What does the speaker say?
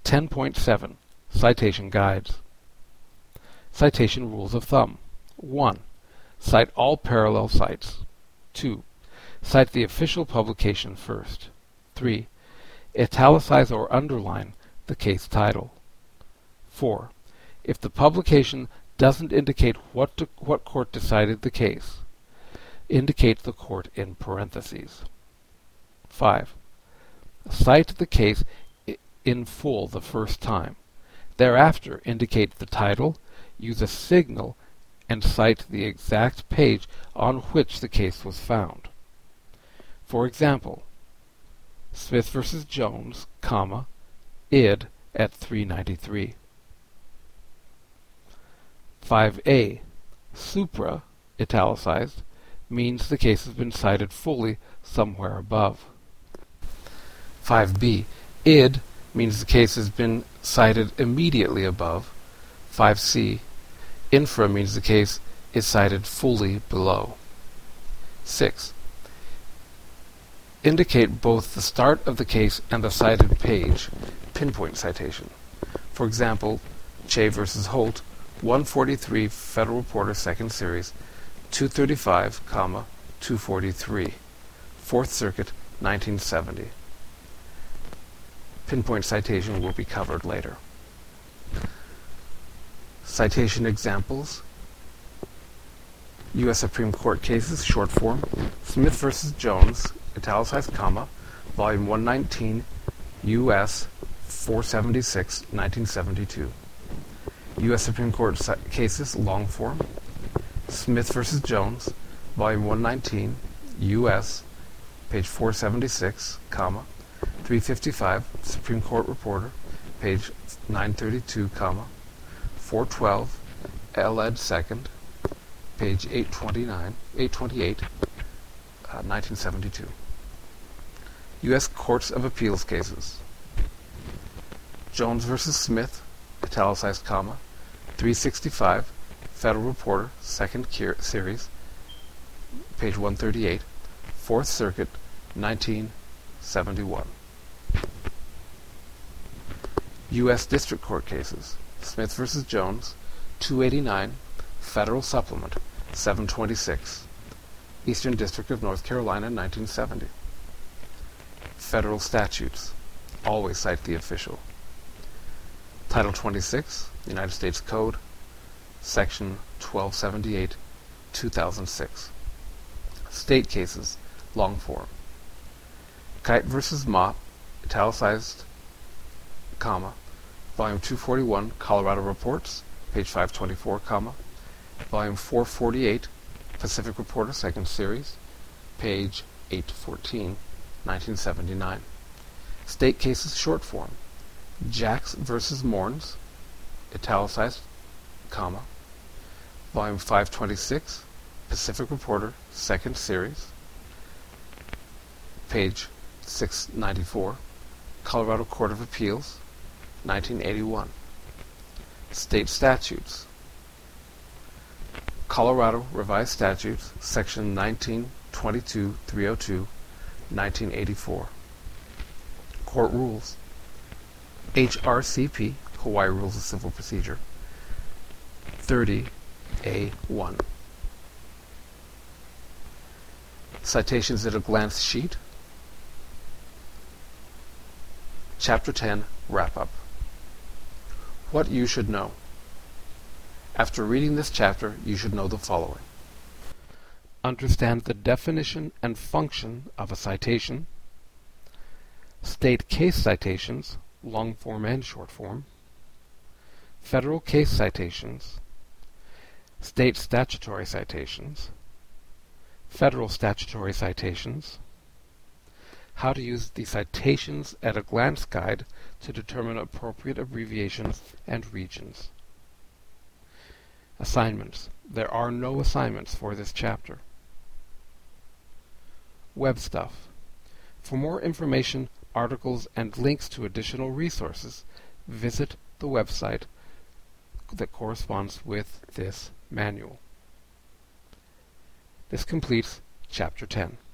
10.7 Citation Guides. Citation Rules of Thumb. 1. Cite all parallel cites. 2. Cite the official publication first. 3. Italicize or underline the case title. 4. If the publication doesn't indicate what court decided the case, indicate the court in parentheses. 5. Cite the case in full the first time. Thereafter, indicate the title, use a signal, and cite the exact page on which the case was found. For example, Smith v. Jones, id. at 393. 5a. Supra, italicized, means the case has been cited fully somewhere above. 5b. Id means the case has been cited immediately above. 5c. Infra means the case is cited fully below. 6. Indicate both the start of the case and the cited page. Pinpoint citation. For example, Che v. Holt, 143 Federal Reporter 2nd Series, 235, 243. 4th Circuit, 1970. Pinpoint citation will be covered later. Citation examples. U.S. Supreme Court cases, short form. Smith v. Jones, italicized, volume 119, U.S. 476, 1972. U.S. Supreme Court cases, long form. Smith v. Jones, volume 119, U.S., page 476, 355, Supreme Court Reporter, page 932, 412, L.ed. 2nd, page 828, 1972. U.S. Courts of Appeals cases. Jones v. Smith, italicized, 365, Federal Reporter, 2nd Series, page 138, 4th Circuit, 1971. U.S. District Court cases. Smith v. Jones, 289, Federal Supplement, 726, Eastern District of North Carolina, 1970. Federal statutes. Always cite the official. Title 26, United States Code, Section 1278, 2006. State cases, long form. Kite v. Mott, italicized, volume 241, Colorado Reports, page 524, volume 448, Pacific Reporter, 2nd Series, page 814, 1979. State cases, short form. Jacks v. Mourns, italicized, volume 526, Pacific Reporter, 2nd Series, page 694, Colorado Court of Appeals, 1981. State statutes. Colorado Revised Statutes, Section 1922-302, 1984. Court rules. HRCP, Hawaii Rules of Civil Procedure, 30A1. Citations at a glance sheet. Chapter 10, Wrap-Up. What you should know. After reading this chapter, you should know the following. Understand the definition and function of a citation. State case citations, long form and short form. Federal case citations. State statutory citations. Federal statutory citations. How to use the Citations at a Glance Guide to determine appropriate abbreviations and regions. Assignments. There are no assignments for this chapter. Web stuff. For more information, articles, and links to additional resources, visit the website that corresponds with this manual. This completes Chapter 10.